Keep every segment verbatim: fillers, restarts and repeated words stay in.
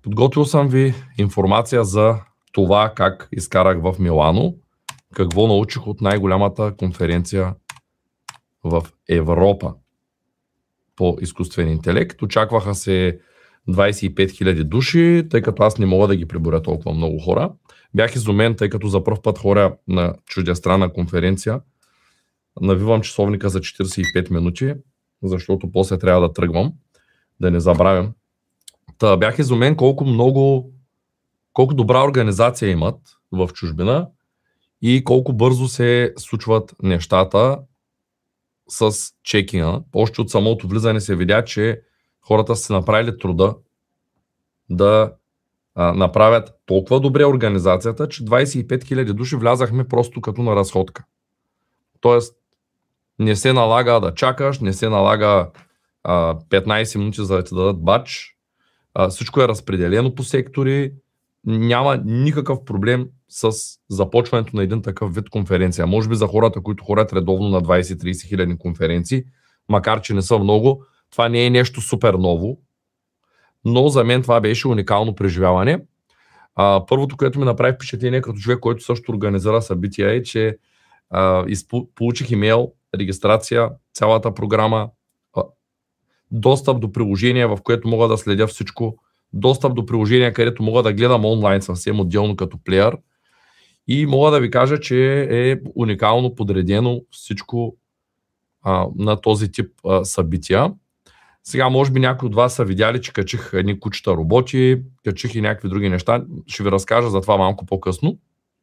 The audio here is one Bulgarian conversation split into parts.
Подготвил съм ви информация за това как изкарах в Милано, какво научих от най-голямата конференция в Европа по изкуствен интелект. Очакваха се двайсет и пет хиляди души, тъй като аз не мога да ги преборя толкова много хора. Бях изумен, тъй като за пръв път хора на чуждестранна конференция. Навивам часовника за четирийсет и пет минути, защото после трябва да тръгвам, да не забравям. Та бях изумен колко много, колко добра организация имат в чужбина и колко бързо се случват нещата с чекинга. Още от самото влизане се видя, че хората са направили труда да а, направят толкова добре организацията, че двайсет и пет хиляди души влязахме просто като на разходка. Тоест, не се налага да чакаш, не се налага а, петнайсет минути за да ти дадат бадж. А, всичко е разпределено по сектори. Няма никакъв проблем с започването на един такъв вид конференция. Може би за хората, които ходят редовно на двайсет-трийсет хиляди конференции, макар че не са много, това не е нещо супер ново, но за мен това беше уникално преживяване. А, първото, което ми направи впечатление като човек, който също организира събития, е, че а, изпу, получих имейл, регистрация, цялата програма, а, достъп до приложение, в което мога да следя всичко, достъп до приложение, където мога да гледам онлайн съвсем отделно като плеер и мога да ви кажа, че е уникално подредено всичко а, на този тип а, събития. Сега може би някои от вас са видяли, че качих едни кучета роботи, качих и някакви други неща. Ще ви разкажа за това малко по-късно.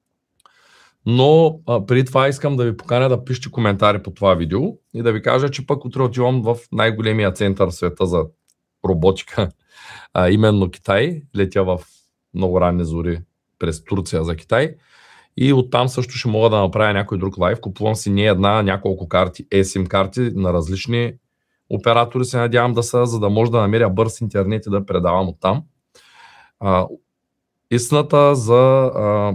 Но а, преди това искам да ви поканя да пишете коментари по това видео и да ви кажа, че пък утре отивам в най-големия център в света за роботика, а, именно Китай. Летя в много ранни зори през Турция за Китай. И оттам също ще мога да направя някой друг лайв. Купувам си не една, няколко карти, есим карти на различни оператори, се надявам да са, за да може да намеря бърз интернет и да предавам оттам. А, истината за а,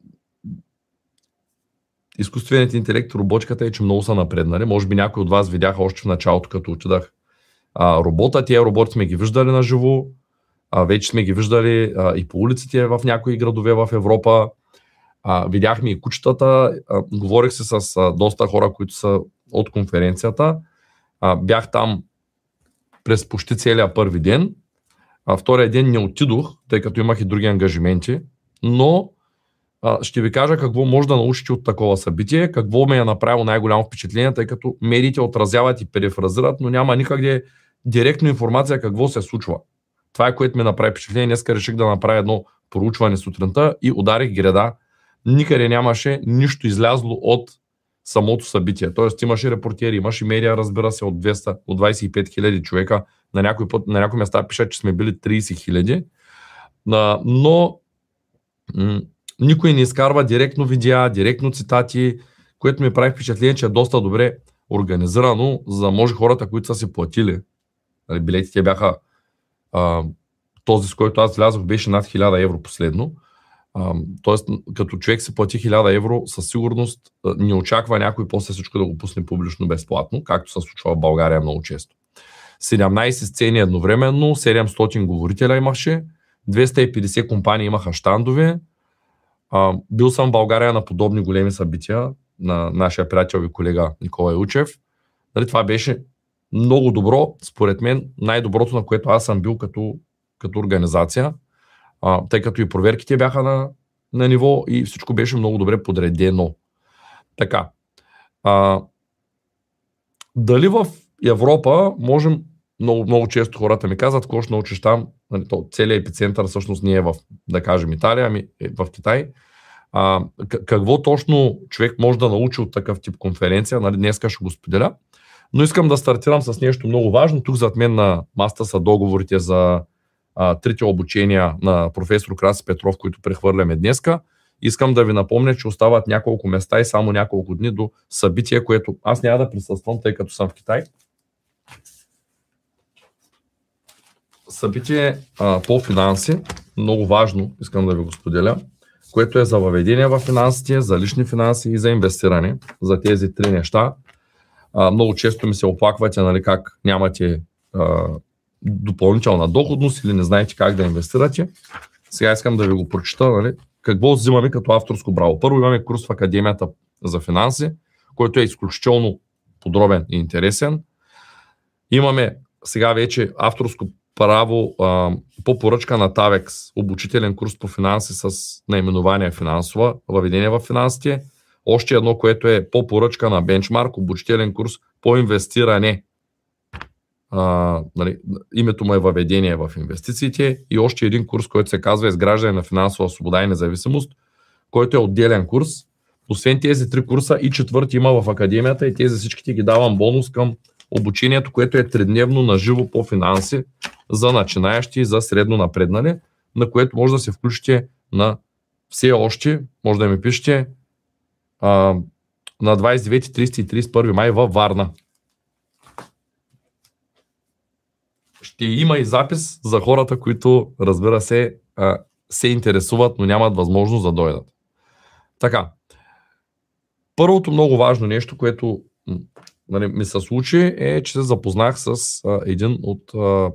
изкуственият интелект и роботиката е, че много са напреднали. Може би някои от вас видяха още в началото, като отидах а, робота. Тия роботи сме ги виждали на живо. А, вече сме ги виждали а, и по улиците в някои градове в Европа. А, видяхме и кучетата. А, говорих се с а, доста хора, които са от конференцията. А, бях там през почти целия първи ден. А, втория ден не отидох, тъй като имах и други ангажименти. Но а, ще ви кажа какво може да научите от такова събитие, какво ме е направило най-голямо впечатление, тъй като медиите отразяват и перифразират, но няма никъде директно информация какво се случва. Това е, което ми направи впечатление. Днеска реших да направя едно проучване сутринта и ударих града. Никъде нямаше нищо излязло от самото събитие. Тоест имаше репортери, имаше медиа, разбира се, от двеста, от двайсет и пет хиляди човека. На някои, път, на някои места пишат, че сме били трийсет хиляди. Но м- никой не изкарва директно видеа, директно цитати, което ми прави впечатление, че е доста добре организирано, за да може хората, които са си платили. Билетите бяха а, този, с който аз влязох, беше над хиляда евро последно. Uh, тоест, като човек си плати хиляда евро, със сигурност uh, не очаква някой после всичко да го пусне публично безплатно, както се случва в България много често. седемнайсет сцени едновременно, седемстотин говорителя имаше, двеста и петдесет компании имаха щандове. Uh, бил съм в България на подобни големи събития на нашия приятел и колега Никола Илчев. Нали, това беше много добро, според мен най-доброто, на което аз съм бил като, като организация. А, тъй като и проверките бяха на, на ниво и всичко беше много добре подредено. Така. А, дали в Европа можем, много, много често хората ми казват, какво ще научиш там, нали, то, целият епицентър всъщност не е в, да кажем, Италия, ами е в Китай. А, какво точно човек може да научи от такъв тип конференция, нали, днеска ще го споделя. Но искам да стартирам с нещо много важно. Тук зад мен на масата са договорите за а, трите обучения на професор Краси Петров, които прехвърляме днеска. Искам да ви напомня, че остават няколко места и само няколко дни до събитие, което аз няма да присъствам, тъй като съм в Китай. Събитие а, по финанси, много важно, искам да ви го споделя, което е за въведение в финансите, за лични финанси и за инвестиране, за тези три неща. А, много често ми се оплаквате, нали, как нямате а, допълнителна доходност или не знаете как да инвестирате, сега искам да ви го прочита. Нали? Какво взимаме като авторско право? Първо имаме курс в Академията за финанси, който е изключително подробен и интересен. Имаме сега вече авторско право а, по поръчка на Тавекс, обучителен курс по финанси с наименование финансова, въведение в финансите. Още едно, което е по поръчка на Бенчмарк, обучителен курс по инвестиране. А, нали, името му е въведение в инвестициите. И още един курс, който се казва изграждане на финансова свобода и независимост, който е отделен курс. Освен тези три курса и четвърти има в Академията и тези всичките ги давам бонус към обучението, което е тридневно на живо по финанси за начинаещи и за средно напреднали, на което може да се включите на все още, може да ми пишете а, на двадесет и девети, тридесети и тридесет и първи май във Варна. Ще има и запис за хората, които, разбира се, а, се интересуват, но нямат възможност да дойдат. Така. Първото много важно нещо, което нали, ми се случи, е, че се запознах с а, един от... А,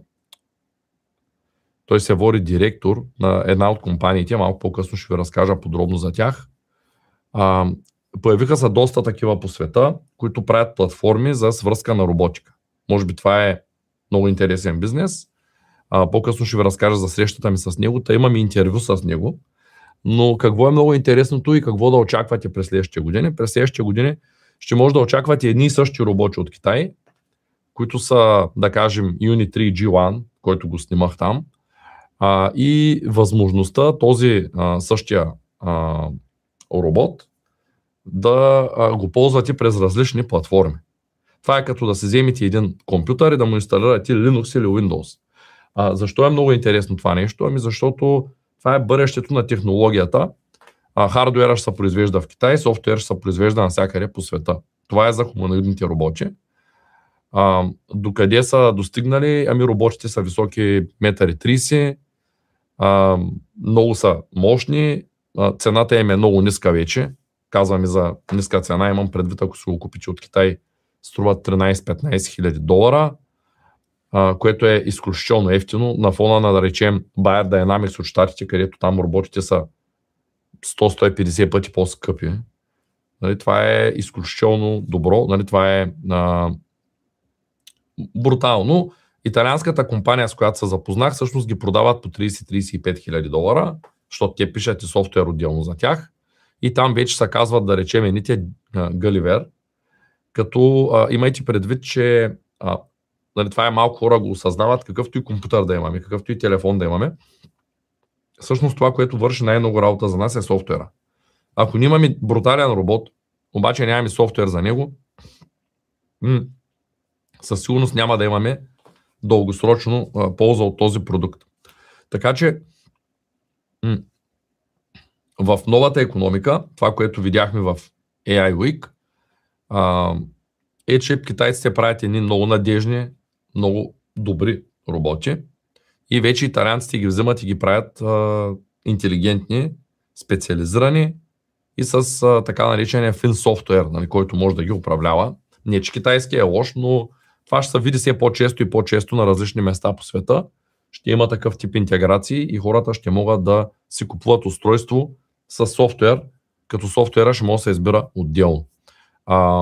той се води директор на една от компаниите, малко по-късно ще ви разкажа подробно за тях. А, появиха се доста такива по света, които правят платформи за свръзка на роботика. Може би това е много интересен бизнес. А, по-късно ще ви разкажа за срещата ми с него, та имам и интервю с него. Но какво е много интересното и какво да очаквате през следващите години? През следващите години ще може да очаквате едни и същи роботи от Китай, които са, да кажем, Юни три джи едно, който го снимах там, а, и възможността този а, същия а, робот да а, го ползвате през различни платформи. Това е като да се вземете един компютър и да му инсталирате Linux или Windows. А, защо е много интересно това нещо? Ами защото това е бъдещето на технологията. А, хардуера ще се произвежда в Китай, софтуер ще се произвежда навсякъде по света. Това е за хуманоидните роботи. А, докъде са достигнали? Ами роботите са високи метър и тридесет, а, много са мощни, а, цената им е много ниска вече. Казвам и за ниска цена, имам предвид, ако си го купите от Китай, струва тринадесет-петнадесет хиляди долара, а, което е изключително ефтино на фона на, да речем, Bayer Dynamics от щатите, където там роботите са сто до сто и петдесет пъти по-скъпи. Нали, това е изключително добро. Нали, това е а, брутално. Италианската компания, с която се запознах, всъщност ги продават по тридесет до тридесет и пет хиляди долара, защото те пишат и софтуер отделно за тях. И там вече се казват, да речем, едните Галивер, като а, имайте предвид, че а, нали, това е малко хора го осъзнават, какъвто и компютър да имаме, какъвто и телефон да имаме. Всъщност това, което върши най-много работа за нас е софтуера. Ако нямаме брутален робот, обаче нямаме софтуер за него, м- със сигурност няма да имаме дългосрочно а, полза от този продукт. Така че м- в новата икономика, това, което видяхме в ей ай Week, а, е, че китайците правят едни много надежни, много добри роботи и вече италианците ги вземат и ги правят а, интелигентни, специализирани и с а, така наречения фин софтуер, нали, който може да ги управлява. Не, че китайски е лош, но това ще се види все по-често и по-често на различни места по света. Ще има такъв тип интеграции и хората ще могат да си купуват устройство с софтуер, като софтуера ще може да се избира отделно. А,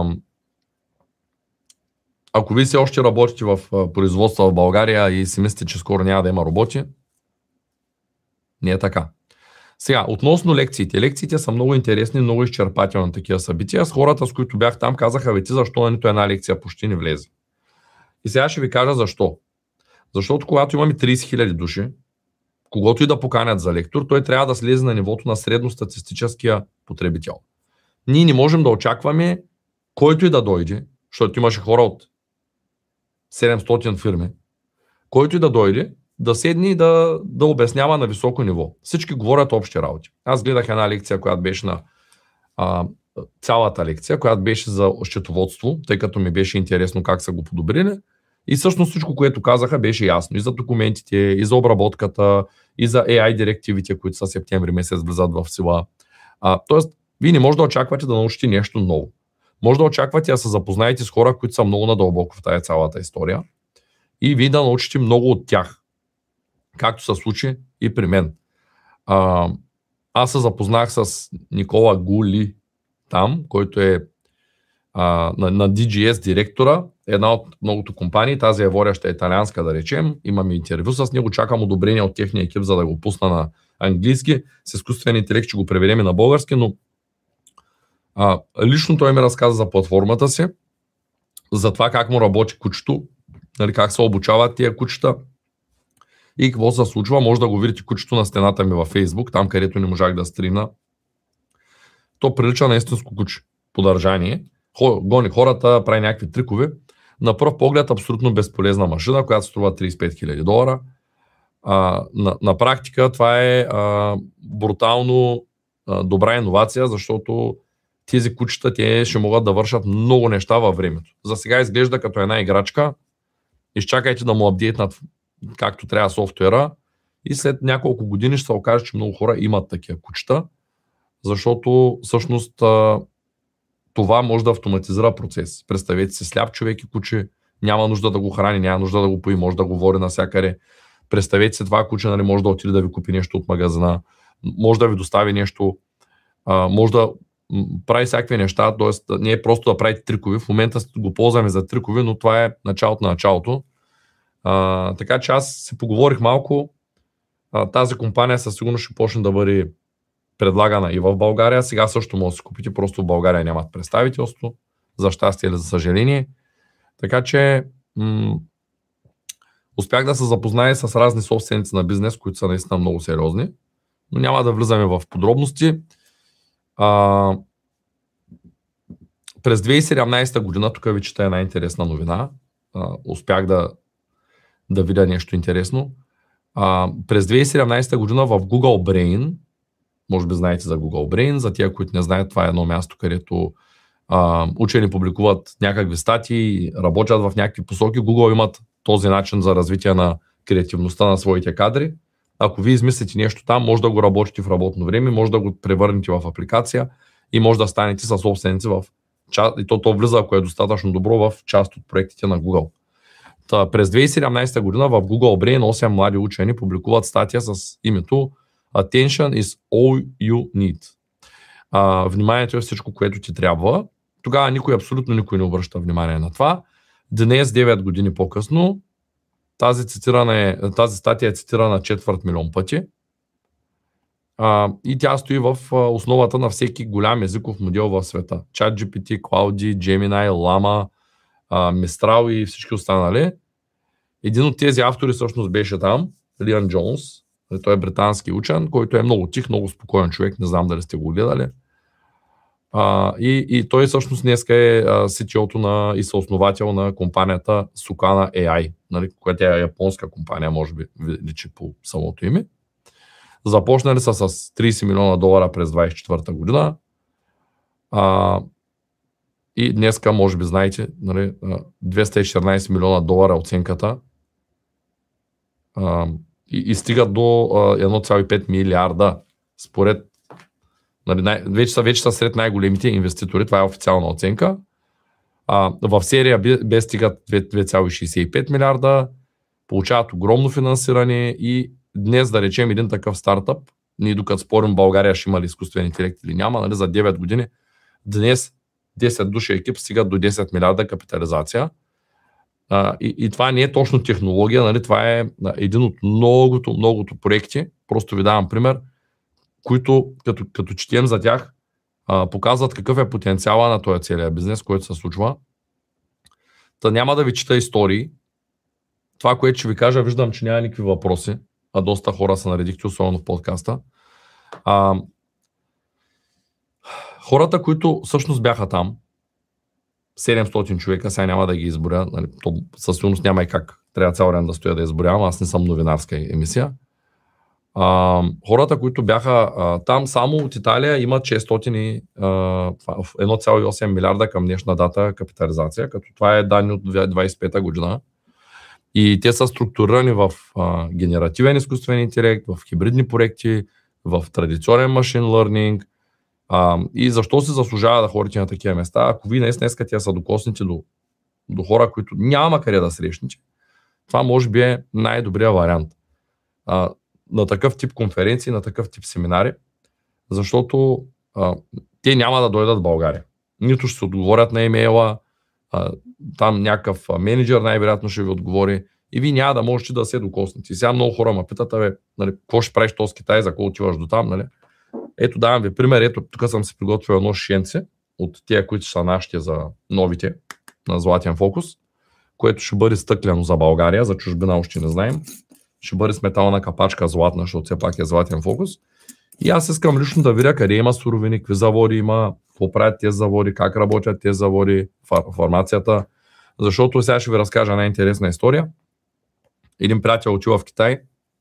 ако вие все още работите в производство в България и си мислите, че скоро няма да има роботи, не е така. Сега, относно лекциите. Лекциите са много интересни, много изчерпателни такива събития. С хората, с които бях там, казаха, бе ти защо на нито една лекция почти не влезе. И сега ще ви кажа защо. Защото когато имаме тридесет хиляди души, когото и да поканят за лектор, той трябва да слезе на нивото на средностатистическия потребител. Ние не можем да очакваме който и да дойде, защото имаше хора от седемстотин фирми, който и да дойде, да седне и да, да обяснява на високо ниво. Всички говорят общи работи. Аз гледах една лекция, която беше на а, цялата лекция, която беше за счетоводство, тъй като ми беше интересно как са го подобрили. И всъщност всичко, което казаха, беше ясно. И за документите, и за обработката, и за ей ай директивите, които са септември месец влизат в сила. А, тоест, вие не може да очаквате да научите нещо ново. Може да очаквате да се запознаете с хора, които са много надълбоко в тази цялата история. и вие да научите много от тях, както се случи и при мен. А, аз се запознах с Никола Гули там, който е а, на, на Ди Джи Ес директора, една от многото компании, тази е водеща италианска, да речем. Имаме интервю с него, чакам одобрение от техния екип, за да го пусна на английски. С изкуствен интелект ще го преведем на български, но а, лично той ми разказа за платформата си, за това как му работи кучето, нали, как се обучават тия кучета и какво се случва. Може да го видите кучето на стената ми във Facebook, там където не можах да стримна. То прилича на истинско куче по държание. Гони хората, прави някакви трикове. На пръв поглед абсолютно безполезна машина, която струва трийсет и пет хиляди долара. А, на, на практика това е а, брутално а, добра иновация, защото тези кучета те ще могат да вършат много неща във времето. За сега изглежда като една играчка. Изчакайте да му апдейтнат както трябва софтуера и след няколко години ще се окаже, че много хора имат такива кучета, защото всъщност а, това може да автоматизира процес. Представете си сляп човек и куче, няма нужда да го храни, няма нужда да го пои, може да говори навсякъде. Представете си това куче, нали, може да отиде да ви купи нещо от магазина, може да ви достави нещо, а, може да прави всякакви неща, т.е. не е просто да правите трикове. В момента го ползваме за трикове, но това е началото на началото. А, така че аз си поговорих малко. А, тази компания със сигурност ще почне да бъде предлагана и в България. Сега също може да се купите, просто в България нямат представителство, за щастие или за съжаление. Така че м- успях да се запозная с разни собственици на бизнес, които са наистина много сериозни, но няма да влизаме в подробности. А, през две хиляди и седемнадесета година, тук ви чета една интересна новина, а, успях да, да видя нещо интересно. А, през две хиляди и седемнадесета година в Google Brain, може би знаете за Google Brain, за тия, които не знаят, това е едно място, където а, учени публикуват някакви статии, работят в някакви посоки. Google имат този начин за развитие на креативността на своите кадри. Ако вие измислите нещо там, може да го работите в работно време, може да го превърнете в апликация и може да станете със собственици в част, и то, то влиза, ако е достатъчно добро, в част от проектите на Google. Та, през две хиляди и седемнадесета година в Google Brain осем млади учени публикуват статия с името Attention is all you need. А, вниманието е всичко, което ти трябва. Тогава никой, абсолютно никой не обръща внимание на това. Днес, девет години по-късно, тази, цитиране, тази статия е цитирана четвърт милион пъти. А, и тя стои в основата на всеки голям езиков модел в света. ChatGPT, Claude, Gemini, Llama, а, Mistral и всички останали. Един от тези автори всъщност беше там, Лиан Джонс. Той е британски учен, който е много тих, много спокоен човек. Не знам дали сте го гледали. А, и, и той всъщност днеска е Си Ти О-то на, и съосновател на компанията Sukana Ей Ай, нали, която е японска компания, може би личи по самото име. Започнали са с трийсет милиона долара през двадесет и четвърта година. А, и днеска, може би знаете, нали, двеста и четиринадесет милиона долара оценката. А, и, и стигат до а, едно цяло и пет милиарда. Според нали, най, вече, са, вече са сред най-големите инвеститори, това е официална оценка. А, в серия Б стигат две цяло шейсет и пет милиарда, получават огромно финансиране и днес, да речем, един такъв стартъп, ние докато спорим България ще има ли изкуствен интелект или няма, нали, за девет години, днес десет души екип стигат до десет милиарда капитализация. А, и, и това не е точно технология, нали, това е един от многото, многото проекти, просто ви давам пример, които като, като четем за тях, а, показват какъв е потенциала на този целия бизнес, който се случва. Та няма да ви чета истории. Това, което ще ви кажа, виждам, че няма никакви въпроси, а доста хора са наредихте, особено в подкаста. А, хората, които всъщност бяха там, седемстотин човека, сега няма да ги изборя, нали, то със сигурност няма и как. Трябва цял ден да стоя да изборявам, аз не съм новинарска емисия. А, хората, които бяха а, там, само от Италия имат шестстотин и едно цяло и осем милиарда към днешна дата капитализация, като това е данни от двадесет и пета година. И те са структурирани в а, генеративен изкуствен интелект, в хибридни проекти, в традиционен машин лърнинг. А, и защо се заслужава да ходите на такива места? Ако вие днес днес тя са докоснете до, до хора, които няма къде да срещнете, Това може би е най-добрият вариант. А, на такъв тип конференции, на такъв тип семинари, защото а, те няма да дойдат в България. Нито ще се отговорят на имейла, а, там някакъв менеджер най-вероятно ще ви отговори и вие няма да можете да се докоснете. И сега много хора ме питат, бе, нали, какво ще правиш този Китай, за какво отиваш до там, нали? Ето давам ви пример, ето тук съм си приготвил едно шиенце от тия, които са нашите за новите на Златен фокус, което ще бъде стъкляно за България, за чужбина още не знаем. Ще бъде с метална капачка златна, защото все пак е Златен фокус. И аз искам лично да видя къде има суровини, какви заводи има, какво правят тези заводи, как работят тези заводи, формацията. Защото сега ще ви разкажа една интересна история. Един приятел отива в Китай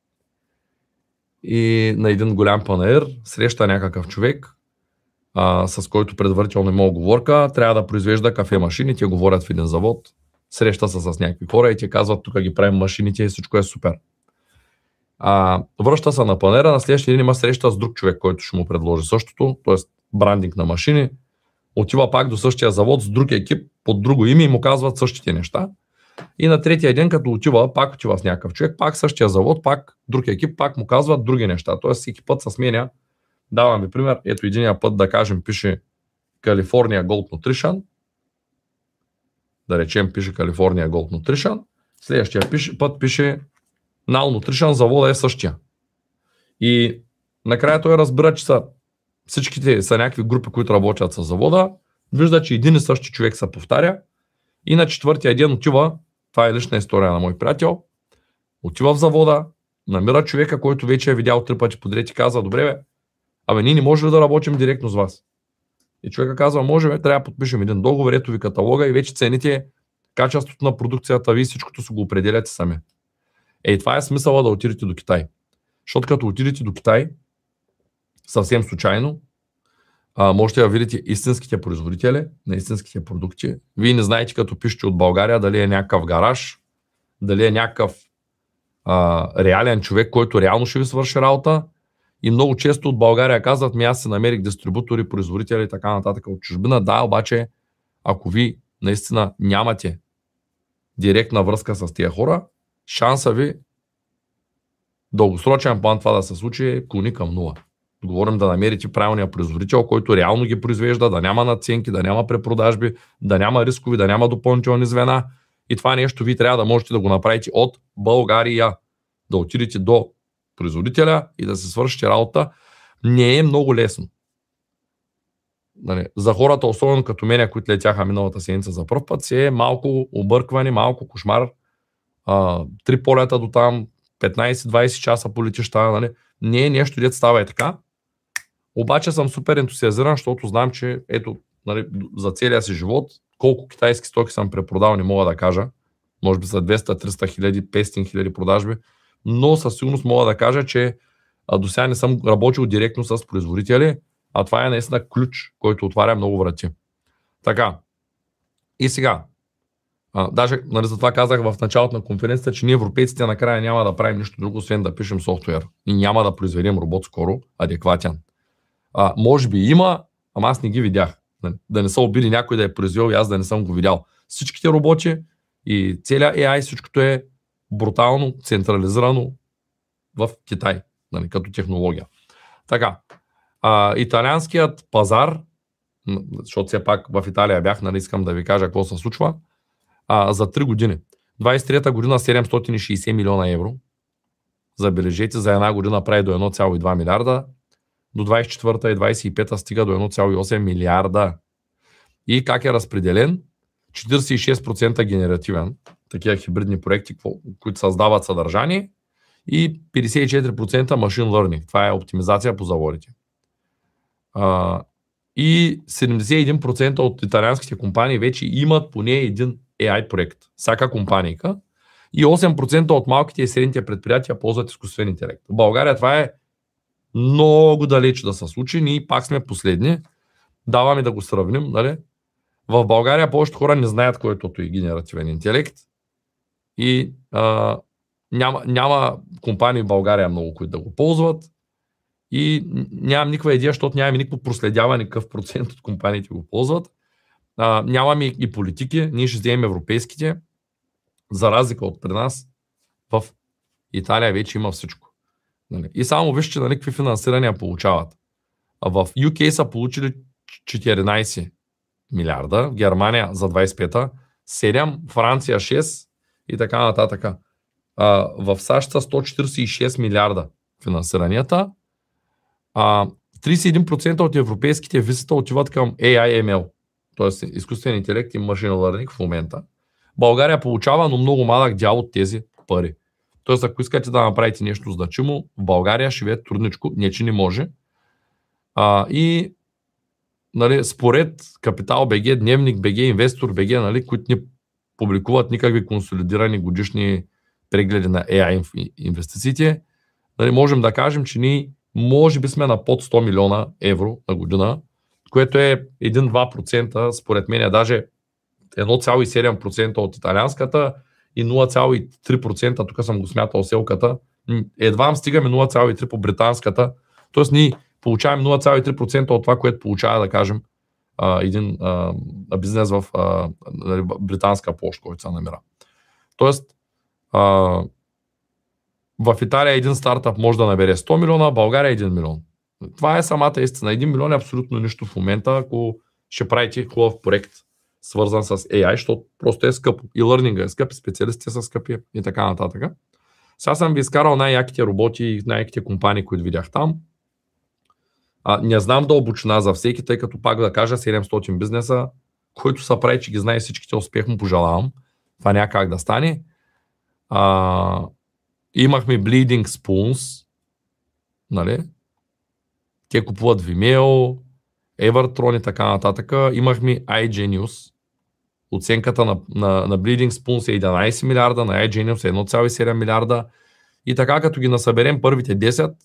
и на един голям панаир среща някакъв човек, а, с който предварително има оговорка, трябва да произвежда кафе машини, те говорят в един завод, среща се с някакви хора и те казват, тук ги правим машините и всичко е супер. А, връща се на панера, на следващия ден има среща с друг човек, който ще му предложи същото, т.е. брандинг на машини, отива пак до същия завод с друг екип, под друго име и му казват същите неща. И на третия ден, като отива, пак отива с някакъв човек, пак същия завод, пак друг екип, пак му казват други неща. Т.е. всеки път се сменя. Давам ви пример, ето единия път да кажем пише California Gold Nutrition, да речем пише California Gold Nutrition, следващия пише, път пише Nal Nutrition, завода е същия. И накрая той разбира, че са всичките са някакви групи, които работят с завода, вижда, че един и същи човек се повтаря и на четвъртия ден отива, това е лична история на мой приятел, отива в завода, намира човека, който вече е видял три пъти подред и казва, добре бе, абе ние не можем да работим директно с вас. И човека казва, може бе, трябва да подпишем един договор, ето ви каталога и вече цените, качеството на продукцията, вие всичкото си го определяте сами. Ей, това е смисъла да отидете до Китай. Защото като отидете до Китай, съвсем случайно, а, можете да видите истинските производители на истинските продукти. Вие не знаете, като пишете от България, дали е някакъв гараж, дали е някакъв а, реален човек, който реално ще ви свърши работа. И много често от България казват, ми аз се намерих дистрибутори, производители и така нататък от чужбина. Да, обаче, ако ви наистина нямате директна връзка с тия хора, шанса ви дългосрочен план това да се случи е клони към нула. Говорим да намерите правилния производител, който реално ги произвежда, да няма надценки, да няма препродажби, да няма рискови, да няма допълнителни звена. И това нещо ви трябва да можете да го направите от България. Да отидете до производителя и да се свършите работа. Не е много лесно. За хората, особено като мене, които летяха миналата седмица за пръв път, си е малко объркване, малко кошмар. А, три полета до там, петнайсет-двайсет часа по летища, нали? Не е нещо, дето става е така. Обаче съм супер ентусиазиран, защото знам, че ето, нали, за целия си живот, колко китайски стоки съм препродал, не мога да кажа. Може би са двеста-триста хиляди, петстотин хиляди продажби, но със сигурност мога да кажа, че до сега не съм работил директно с производители, а това е наистина ключ, който отваря много врати. Така. И сега. А, даже, нали, за това казах в началото на конференцията, че ние европейците накрая няма да правим нищо друго, освен да пишем софтуер. И няма да произведем робот скоро, адекватен. А, може би има, ама аз не ги видях. Да не са убили някой да е произвел и аз да не съм го видял. Всичките роботи и целият Ей Ай, всичкото е брутално централизирано в Китай, нали, като технология. Така, а, италианският пазар, защото все пак в Италия бях, нали, искам да ви кажа какво се случва, а, за три години. двайсет и трета година седемстотин и шейсет милиона евро. Забележете, за една година прави до едно цяло и два милиарда. До двайсет и четвърта и двайсет и пета стига до едно цяло и осем милиарда. И как е разпределен? четирийсет и шест процента генеративен, такива хибридни проекти, които създават съдържание, и петдесет и четири процента машин learning. Това е оптимизация по заводите. А, и седемдесет и един процента от италианските компании вече имат поне един Ей Ай проект. Всяка компанийка. И осем процента от малките и средните предприятия ползват изкуствен интелект. В България това е много далеч да се случи. Ние пак сме последни. Даваме да го сравним. Нали? В България повечето хора не знаят кой е тото и генеративен интелект. И а, няма, няма компании в България много, които да го ползват. И нямам никаква идея, защото нямаме никакво проследяване какъв процент от компаниите го ползват. А, нямаме и политики. Ние ще вземем европейските. За разлика от при нас, В Италия вече има всичко. Нали? И само вижте, нали, какви финансирания получават. А в Ю Кей са получили четиринайсет милиарда, в Германия за двайсет и пета, седем, Франция шест и така нататък. А, в САЩ са сто четирийсет и шест милиарда финансиранията. А, трийсет и един процента от европейските визита отиват към Ей Ай Ем Ел, т.е. изкуствен интелект и машин лърнинг в момента. България получава, но много малък дял от тези пари. Тоест, ако искате да направите нещо значимо, в България ще ви е трудничко, не че не може. А, и нали, според Капитал БГ, Дневник БГ, Инвестор БГ, нали, които не публикуват никакви консолидирани годишни прегледи на Ей Ай инвестициите, нали, можем да кажем, че ние може би сме на под сто милиона евро на година, което е един-два процента, според мен е даже едно цяло и седем процента от италианската и нула цяло и три процента, тук съм го смятал селката, едва стигаме нула цяло и три процента по британската, т.е. ние получаваме нула цяло и три процента от това, което получава, да кажем, един а, бизнес в а, британска площ, който се намира. Тоест, а, в Италия един стартъп може да набере сто милиона, в България един милион. Това е самата истина. един милион е абсолютно нищо в момента, ако ще правите хубав проект, свързан с Ей Ай, защото просто е скъпо. И лърнинга е скъп, и специалистите са скъпи и така нататък. Сега съм ви изкарал най-яките роботи и най-яките компании, които видях там. А, не знам дълбочина за всеки, тъй като пак да кажа седемстотин бизнеса, който са прави, че ги знае всичките, успех му пожелавам. Това няма как да стане. А, имахме Bleeding Spoons, нали? Те купуват Vimeo, Evertron и така нататък. Имахме iGenius. Оценката на, на, на Bleeding Spoons е единайсет милиарда, на iGenius е едно цяло и седем милиарда. И така, като ги насъберем първите десет,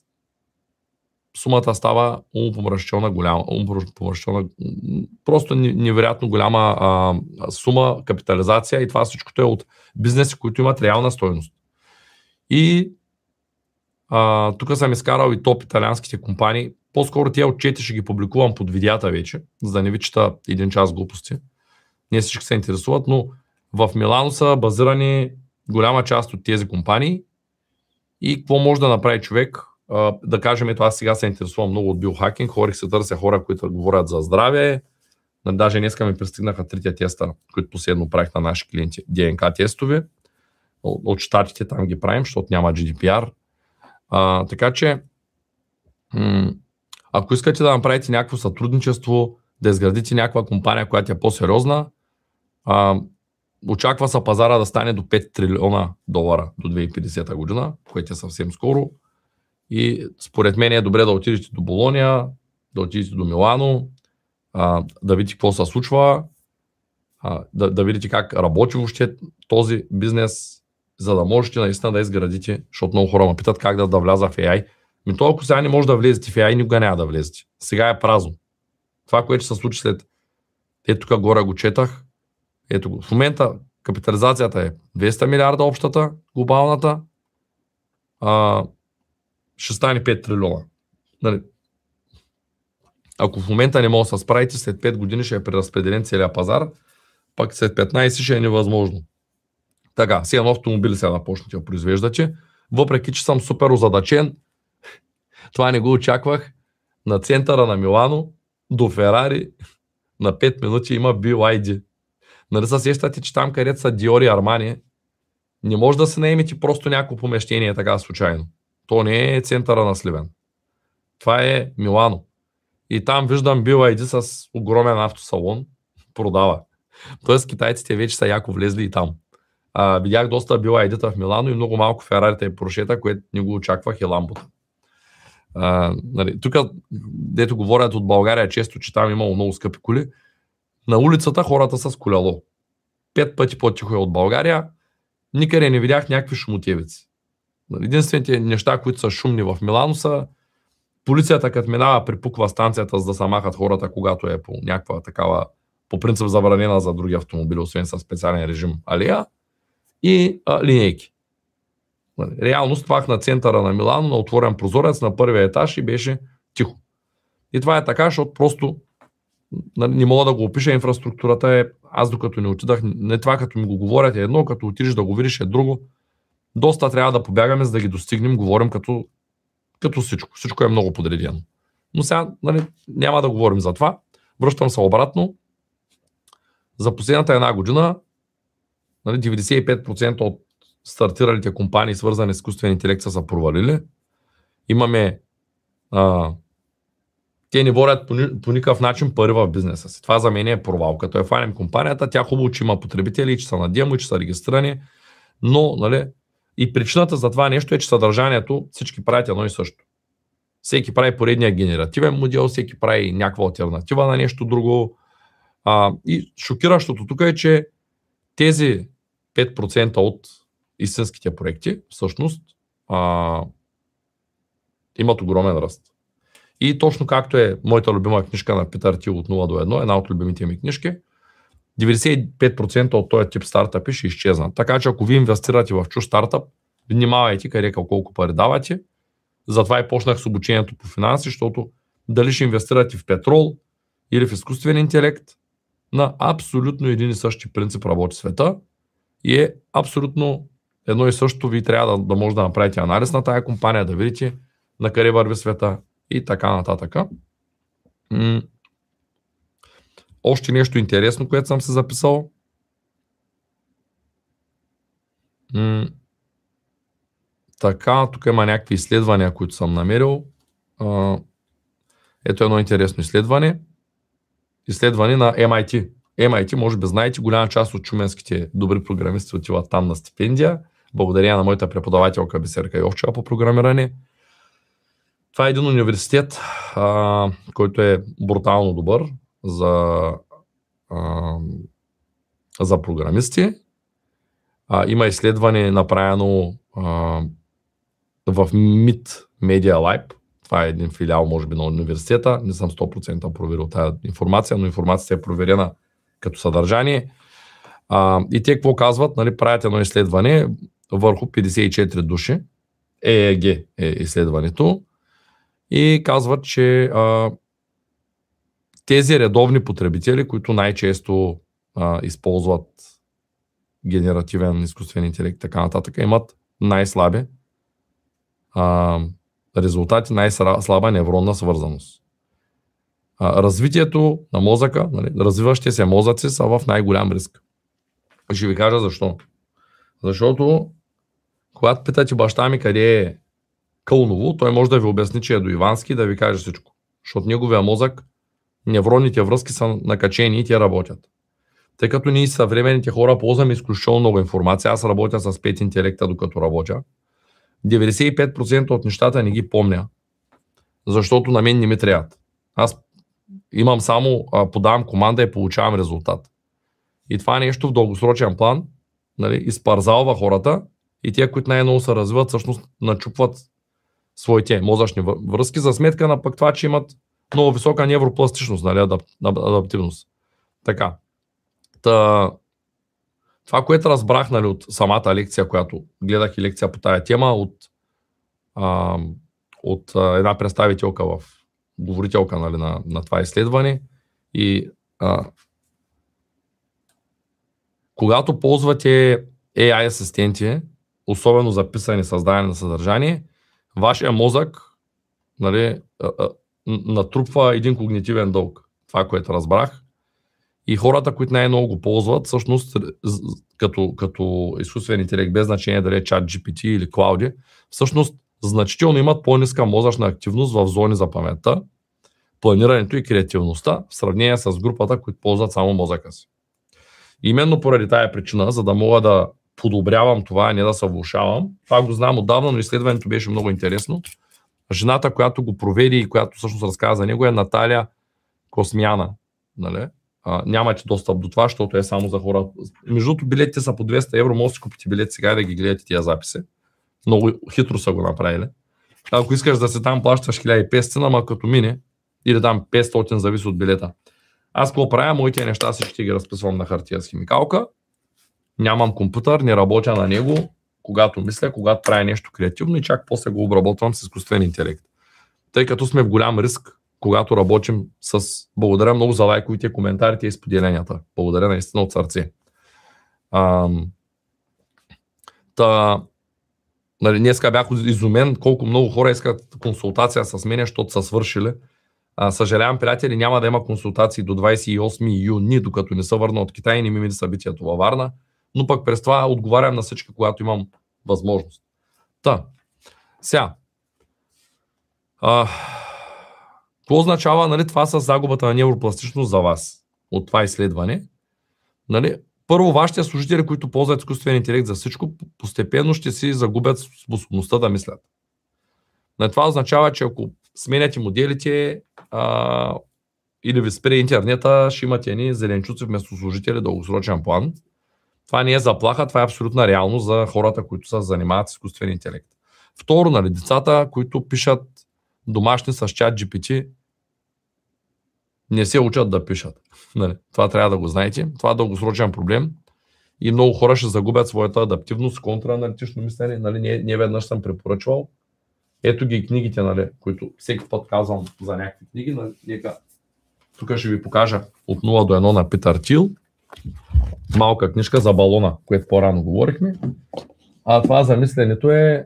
сумата става умопомрачителна голяма, умопомрачителна, просто невероятно голяма а, сума, капитализация и това всичкото е от бизнеси, които имат реална стойност. И а, тук съм изкарал и топ италианските компании. По-скоро тия отчети ще ги публикувам под видеята вече, за да не ви чета един час глупости. Не всички се интересуват, но в Милано са базирани голяма част от тези компании и какво може да направи човек. Uh, да кажем, ето аз сега се интересувам много от биохакинг, хорих се търся хора, които говорят за здраве. Даже днеска ми пристигнаха трите теста, които последно правих на наши клиенти, Ди Ен Ка тестове. От щатите там ги правим, защото няма Джи Ди Пи Ар. Uh, така че, м- ако искате да направите някакво сътрудничество, да изградите някаква компания, която е по-сериозна, uh, очаква се пазара да стане до пет трилиона долара до две хиляди и петдесета година, което е съвсем скоро. И според мен е добре да отидете до Болония, да отидете до Милано, а, да видите какво се случва, а, да, да видите как работи въобще този бизнес, за да можете наистина да изградите, защото много хора ме питат как да, да вляза в Ей Ай. Ми то, ако сега не може да влезете в Ей Ай, никога няма да влезете. Сега е празно. Това, което ще се случи след... Ето тук горе го четах. Ето го. В момента капитализацията е двеста милиарда общата, глобалната. А, ще стане пет трилиона. Нали? Ако в момента не може да се справите, след пет години ще е преразпределен целият пазар, пак след петнайсет ще е невъзможно. Така, сега на автомобили сега да почнете да произвеждате, въпреки че съм супер озадачен, това не го очаквах, на центъра на Милано до Ферари на пет минути има Би Вай Ди. Нали се сещате, че там, където са Диор и Армани, не може да се наемете просто някакво помещение така случайно. То не е центъра на Сливен. Това е Милано. И там виждам Би Вай Ди с огромен автосалон. Продава. Тоест китайците вече са яко влезли и там. А, видях доста Би Вай Ди-та в Милано и много малко Ферарите и Поршета, което не го очаквах, и Ламбота. А, нали, тук, дето говорят от България често, че там имало много скъпи коли, на улицата хората са с колело. Пет пъти по-тихо е от България. Никъде не видях някакви шумотевици. Единствените неща, които са шумни в Милано, са полицията, като минава, припуква станцията, за да се махат хората, когато е по някаква такава, по принцип забранена за други автомобили, освен със специален режим алея, и а, линейки. Реално ствах на центъра на Милано, на отворен прозорец на първия етаж и беше тихо. И това е така, защото просто не мога да го опиша, инфраструктурата е, аз докато не отидах, не това като ми го говорят е едно, като отидеш да го видиш е друго. доста трябва да побягаме, за да ги достигнем, говорим като, като всичко. Всичко е много подредено. Но сега, нали, няма да говорим за това. Връщам се обратно. За последната една година, нали, деветдесет и пет процента от стартиралите компании, свързани с изкуствен интелект, са се провалили. Имаме а, те не водят по, по никакъв начин пари в бизнеса си. Това за мен е провал. Като е фанем компанията, тя хубаво, че има потребители, че са на демо, че са регистрирани, но, нали, и причината за това нещо е, че съдържанието всички правят едно и също. Всеки прави поредния генеративен модел, всеки прави някаква алтернатива на нещо друго. А, и шокиращото тук е, че тези пет процента от истинските проекти всъщност а, имат огромен ръст. И точно както е моята любима книжка на Питър Тил от нула до едно, една от любимите ми книжки, деветдесет и пет процента от този тип стартъпи ще изчезнат. Така че ако ви инвестирате в чуж стартъп, внимавайте къде колко пари давате. Затова и почнах с обучението по финанси, защото дали ще инвестирате в петрол или в изкуствен интелект, на абсолютно един и същи принцип работи света и е абсолютно едно и също. Ви трябва да, да може да направите анализ на тая компания, да видите на къде върви света и така нататък. М- Още нещо интересно, което съм се записал. М- така, тук има някакви изследвания, които съм намерил. А, ето едно интересно изследване. Изследване на Ем Ай Ти. Ем Ай Ти, може би знаете, голяма част от чуменските добри програмисти отиват там на стипендия. Благодаря на моята преподавателка Бисерка Йовчева по програмиране. Това е един университет, а, който е брутално добър за, а, за програмисти. А, има изследване направено а, в Мид Media Lab. Това е един филиал, може би, на университета. Не съм сто процента проверил тази информация, но информацията е проверена като съдържание. А, и те какво казват? Нали, правят едно изследване върху петдесет и четири души. Е Е Ге е изследването. И казват, че а, тези редовни потребители, които най-често а, използват генеративен изкуствен интелект и така нататък, имат най-слаби а, резултати, най-слаба невронна свързаност. А, развитието на мозъка, нали, развиващите се мозъци са в най-голям риск. Ще ви кажа защо. Защото когато питате баща ми къде е Кълново, той може да ви обясни, че е до Ивански и да ви каже всичко. Защото неговия мозък, невронните връзки са накачени и те работят. Тъй като ние съвременните хора ползваме изключително много информация, аз работя с пет интелекта докато работя, деветдесет и пет процента от нещата не ги помня, защото на мен не ми трябват. Аз имам само, подавам команда и получавам резултат. И това нещо в дългосрочен план, нали, изпарзалва хората и тия, които най-много се развиват, всъщност начупват своите мозъчни връзки, за сметка на пък това, че имат много висока невропластичност, нали, адап, адаптивност. Така. Та, това, което разбрах, нали, от самата лекция, която гледах и лекция по тая тема, от, а, от а, една представителка в говорителка, нали, на, на това изследване, и а, когато ползвате Ей Ай асистенти, особено за писане и създаване на съдържание, вашия мозък, нали, натрупва един когнитивен дълг. Това, което разбрах. И хората, които най-много го ползват, всъщност като, като изкуствен интелект, без значение дали е чат Джи Пи Ти или Клауди, всъщност значително имат по-ниска мозъчна активност в зони за паметта, планирането и креативността, в сравнение с групата, които ползват само мозъка си. Именно поради тая причина, за да мога да подобрявам това, а не да се влошавам. Това го знам отдавна, но изследването беше много интересно. Жената, която го проведе и която всъщност разказа за него, е Наталия Космяна. Нали? А, нямате достъп до това, защото е само за хора. Между другото, билетите са по двеста евро, може да си купите билет сега да ги гледате тия записи. Много хитро са го направили. Ако искаш да се там, плащаш хиляда и петстотин, ама като мине, или там петстотин, зависи от билета. Аз какво правя? Моите неща си ще ги разписвам на хартия с химикалка. Нямам компютър, не работя на него, когато мисля, когато правя нещо креативно и чак после го обработвам с изкуствен интелект. Тъй като сме в голям риск, когато работим с... Благодаря много за лайковите, коментарите и споделенията. Благодаря наистина от сърце. Ам... Та... Нали, днеска бях изумен колко много хора искат консултация с мен, защото са свършили. А, съжалявам, приятели, няма да има консултации до двадесет и осми юни, докато не се върна от Китай и не ми мине събитието във Варна, но пък през това отговарям на всички, когато имам възможност. Та, сега. А, какво означава, нали, това с загубата на невропластичност за вас от това изследване? Нали, първо, вашите служители, които ползват изкуствен интелект за всичко, постепенно ще си загубят способността да мислят. Нали, това означава, че ако сменяте моделите а, или ви спре интернета, ще имате едни зеленчуци вместо служители, дългосрочен план. Това не е заплаха, това е абсолютна реалност за хората, които се занимават с изкуствен интелект. Второ, нали, децата, които пишат домашни с чат джи пи ти, не се учат да пишат. Нали, това трябва да го знаете. Това е дългосрочен проблем и много хора ще загубят своята адаптивност, контрааналитично мислене. Нали, не, не веднъж съм препоръчвал. Ето ги книгите, нали, които всеки път казвам за някакви книги. Нали, нека... Тук ще ви покажа от нула до едно на Питър Тил. Малка книжка за балона, което по-рано говорихме. А това за мисленето е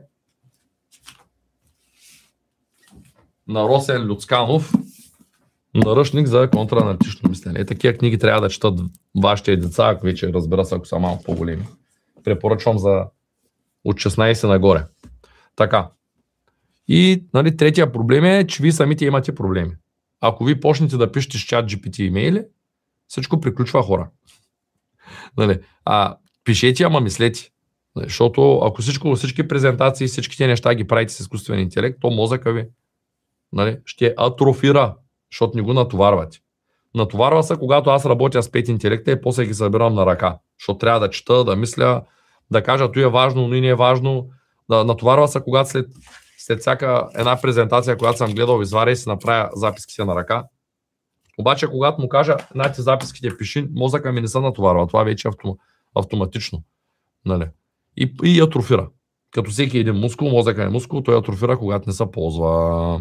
на Росен Люцканов, наръчник за контрааналитично мислене. И такива книги трябва да четат вашите деца, ако вече разбира се, ако са малко по-големи. Препоръчвам за от шестнадесет нагоре. Така. И, нали, третия проблем е, че вие самите имате проблеми. Ако ви почнете да пишете с чат джи пи ти имейли, всичко приключва, хора. Нали, а пишете, ама мислете. Нали, защото ако всичко, всички презентации, всичките неща ги правите с изкуствен интелект, то мозъка ви, нали, ще атрофира, защото не го натоварвате. Натоварва се, когато аз работя с пет интелекта и после ги събирам на ръка. Защото трябва да чета, да мисля, да кажа, това е важно, но и не е важно. Да натоварва се, когато след, след всяка една презентация, която съм гледал, изваря и си направя записките на ръка. Обаче, когато му кажа, знаете, записките пиши, мозъка ми не се натоварва. Това вече е автом, автоматично. Нали? И, и атрофира. Като всеки един мускул, мозъка е мускул, той атрофира, когато не се ползва.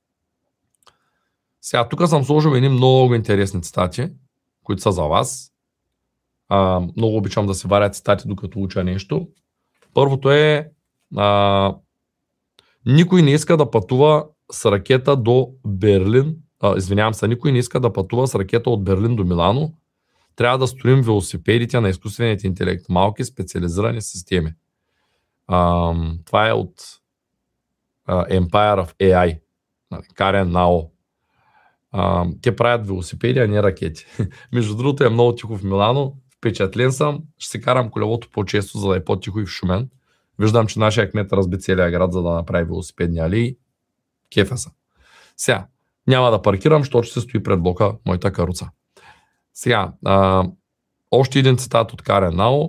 Сега, тук съм сложил едни много интересни цитати, които са за вас. А, много обичам да се варя цитати, докато уча нещо. Първото е а, никой не иска да пътува с ракета до Берлин. А, извинявам се, никой не иска да пътува с ракета от Берлин до Милано. Трябва да строим велосипедите на изкуственият интелект. Малки специализирани системи. А, това е от а, Empire of ей ай. Карен Нао. Uh, те правят велосипеди, а не ракети. Между другото е много тихо в Милано. Впечатлен съм. Ще се карам колелото по-често, за да е по-тихо и в Шумен. Виждам, че нашия кмет разби целия град, за да направи велосипедни алии. Кефа са. Сега, няма да паркирам, защото ще се стои пред блока моята каруца. Сега, uh, още един цитат от Карен Нао.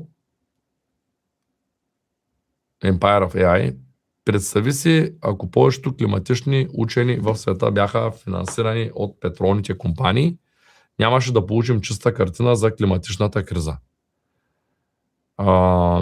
Empire of ей ай. Представи си, ако повечето климатични учени в света бяха финансирани от петролните компании, нямаше да получим чиста картина за климатичната криза. А,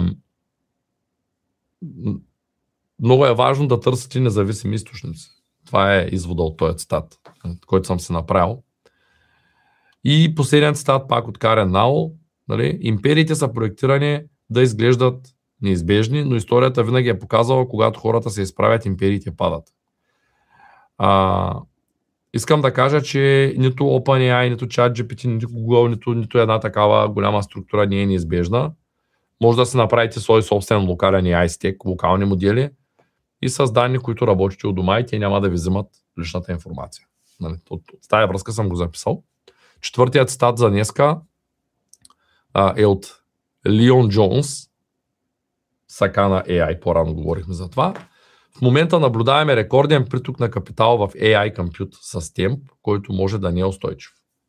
много е важно да търсите независими източници. Това е извода от този цитат, който съм се направил. И последният цитат пак от Карен Нао. Нали? Империите са проектирани да изглеждат неизбежни, но историята винаги е показала, когато хората се изправят, империите падат. А, искам да кажа, че нито OpenAI, нито ChatGPT, нито Google, нито, нито една такава голяма структура не е неизбежна. Може да си направите свой собствен локален ей ай стек, локални модели и с данни, които работите от дома и те няма да ви вземат личната информация. Нали? От, от тази връзка съм го записал. Четвъртият цитат за днеска а, е от Лион Джонс, Сакана ей ай, по-рано говорихме за това. В момента наблюдаваме рекорден приток на капитал в ей ай компют с темп, който може да не е устойчив.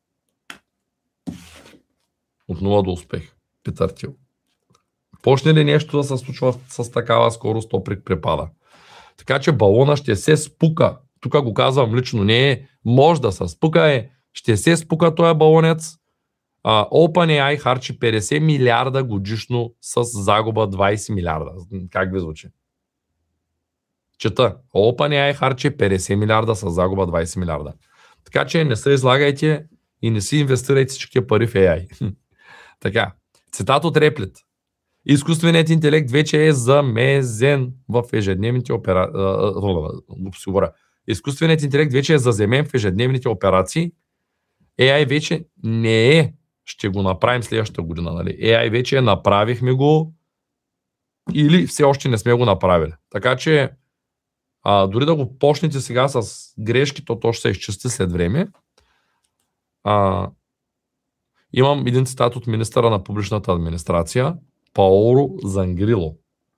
От нула до успех. Питър Тил. Почне ли нещо да се случва с такава скорост, то припада. Така че балона ще се спука. Тук го казвам лично, не е може да се спука, е ще се спука този балонец. Uh, OpenAI харчи петдесет милиарда годишно с загуба двадесет милиарда. Как ви звучи? Чета. OpenAI харчи петдесет милиарда с загуба двадесет милиарда. Така че не се излагайте и не си инвестирайте всички пари в ей ай. Така. Цитат от Реплит. Изкуственият интелект вече е замезен в ежедневните операции. Изкуственият интелект вече е заземен в ежедневните операции. ей ай вече не е, ще го направим следващата година. Нали? ей ай вече направихме го или все още не сме го направили. Така че а, дори да го почнете сега с грешки, то то ще се изчисти след време. А, имам един цитат от министъра на публичната администрация, Паоло Зангрило.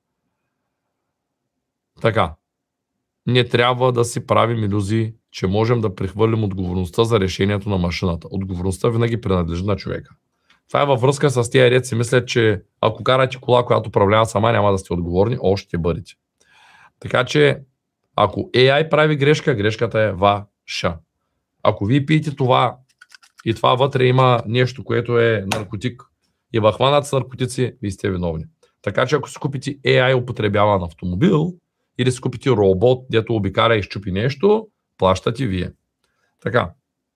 Така. Не трябва да си правим илюзии, че можем да прехвърлим отговорността за решението на машината. Отговорността винаги принадлежи на човека. Това е във връзка с тия ред си мислят, че ако карате кола, която управлява сама, няма да сте отговорни, още ще бъдете. Така че, ако ей ай прави грешка, грешката е ваша. Ако вие пиете това и това вътре има нещо, което е наркотик и ви хванат с наркотици, вие сте виновни. Така че ако си купите ей ай употребяван автомобил или си купите робот, дето обикара и щупи нещо, плащате вие. Така.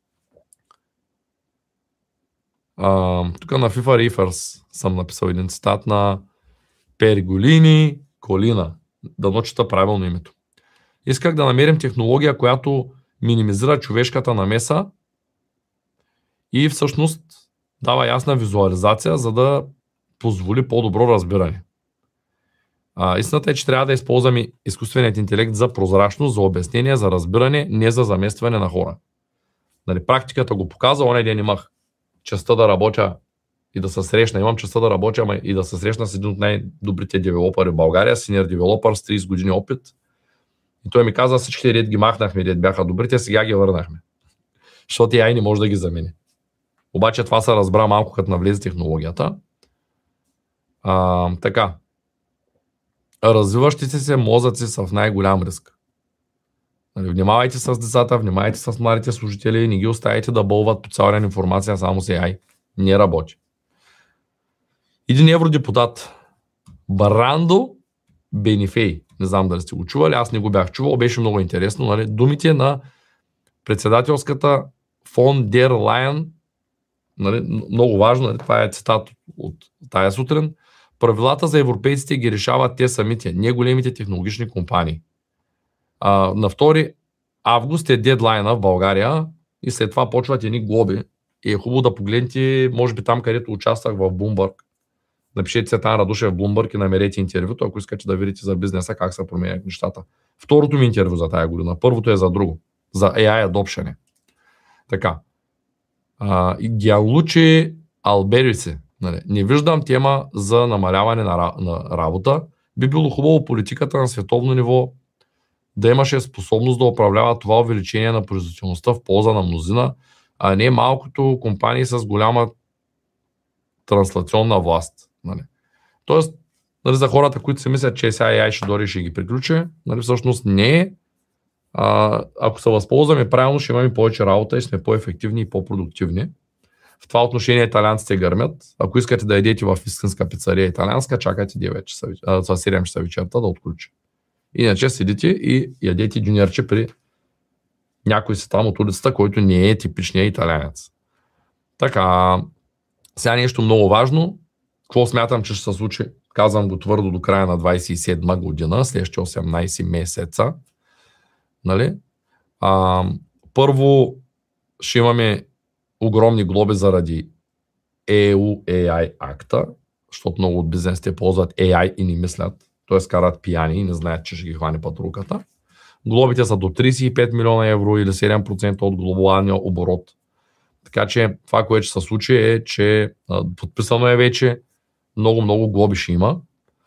Uh, тук на FIFA Reefers съм написал един цитат на Перголини Колина. Да ночета правилно името. Исках да намерим технология, която минимизира човешката намеса и всъщност дава ясна визуализация, за да позволи по-добро разбиране. Uh, истината е, че трябва да използваме изкуственият интелект за прозрачност, за обяснение, за разбиране, не за заместване на хора. Нали, практиката го показва, онен ден имах честта да работя и да се срещна. Имам честта да работя ама и да се срещна с един от най-добрите девелопери в България, синьор девелопър с трийсет години опит. И той ми каза, всичките ред ги махнахме, ред бяха добрите, сега ги върнахме. Защото ей ай не може да ги замени. Обаче това се разбра малко като навлезе технологията. А, така. Развиващите се мозъци са в най-голям риск. Внимавайте с децата, внимавайте с младите служители, не ги оставяйте да бълват по цял ден информация само с ей ай. Не работи. Един евродепутат, Брандо Бенифей, не знам дали сте го чували, аз не го бях чувал, беше много интересно. Нали? Думите на председателската фон дер Лайен, нали? Много важно, нали? Това е цитат от тая сутрин. Правилата за европейците ги решават те самите, не големите технологични компании. Uh, на втори август е дедлайна в България и след това почват едни глоби. И е хубаво да погледнете, може би там, където участвах в Bloomberg. Напишете Цветан Радушев в Bloomberg и намерете интервюто, ако искате да видите за бизнеса как се променят нещата. Второто ми интервю за тая година. Първото е за друго. За ей ай adoption. Така. Uh, Гианлучи Албериси. Нали. Не виждам тема за намаляване на, на работа. Би било хубаво политиката на световно ниво да имаше способност да управлява това увеличение на производителността в полза на мнозина, а не малкото компании с голяма транслационна власт. Нали. Тоест, нали, за хората, които си мислят, че сега ей ай ще дори и ще ги приключи, нали, всъщност не е. А, ако се възползваме правилно, ще имаме повече работа и сме по-ефективни и по-продуктивни. В това отношение италианците гърмят. Ако искате да ядете в истинска пицария италианска, чакайте девет часа, а, седем часа вечерта да отключи. Иначе седите и ядете дюнерче при някой си там от улицата, който не е типичният италианец. Така, сега нещо много важно. Какво смятам, че ще се случи? Казвам го твърдо до края на двайсет и седма година, следващите осемнайсет месеца. Нали? А, първо ще имаме огромни глоби заради и ю ей ай акта, защото много от бизнесите ползват ей ай и не мислят. Т.е. карат пияни и не знаят, че ще ги хване патрулката. Глобите са до трийсет и пет милиона евро или седем процента от глобалния оборот. Така че това, което ще се случи е, че а, подписано е вече, много-много глоби ще има.